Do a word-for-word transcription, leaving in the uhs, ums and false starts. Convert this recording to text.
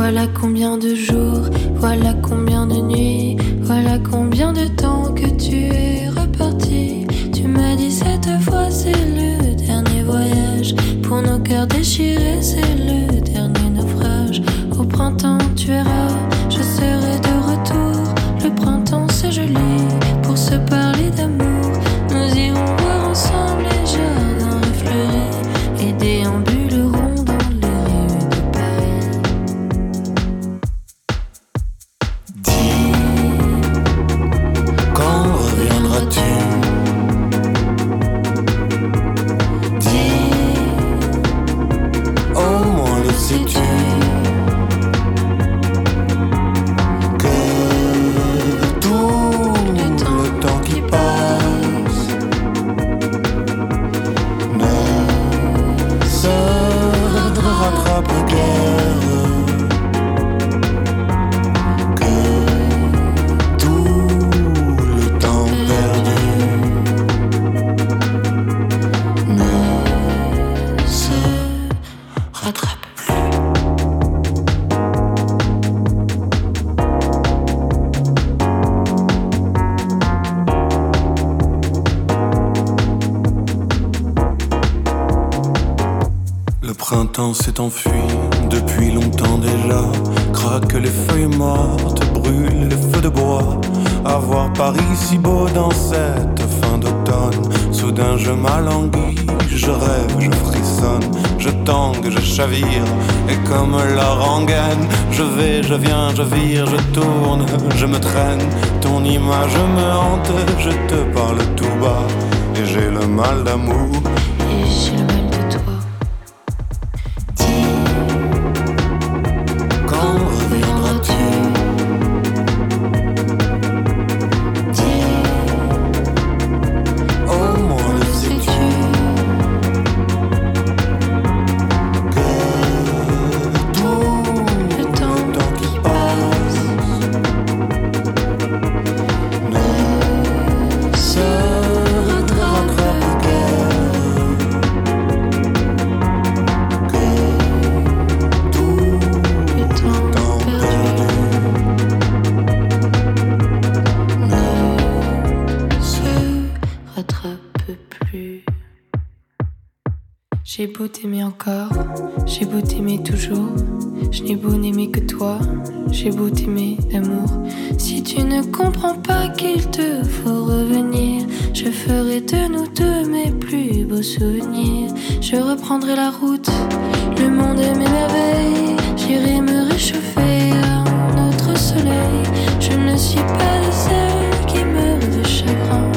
Voilà combien de jours, voilà combien de nuits, voilà combien de temps que tu es reparti. Tu m'as dit cette fois c'est le dernier voyage. Pour nos cœurs déchirés c'est le dernier naufrage. Au printemps tu verras, je serai de retour. Le printemps c'est joli pour se parler d'amour. Nous irons voir ensemble les jardins refleuris et déambulerons dans les rues de Paris. Dis, quand reviendras-tu? Dis, au moins le sais-tu? Le printemps s'est enfui depuis longtemps déjà. Craquent les feuilles mortes, brûlent les feux de bois. À voir Paris si beau dans cette fin d'automne. Soudain je m'alanguis, je rêve, je frissonne. Je tangue, je chavire, et comme la rengaine, je vais, je viens, je vire, je tourne, je me traîne. Ton image me hante, je te parle tout bas. Et j'ai le mal d'amour. Et j'ai le mal de toi. J'ai beau t'aimer encore, j'ai beau t'aimer toujours. Je n'ai beau n'aimer que toi, j'ai beau t'aimer d'amour. Si tu ne comprends pas qu'il te faut revenir, je ferai de nous deux mes plus beaux souvenirs. Je reprendrai la route, le monde est mes merveilles. J'irai me réchauffer à un autre soleil. Je ne suis pas de celle qui meurt de chagrin.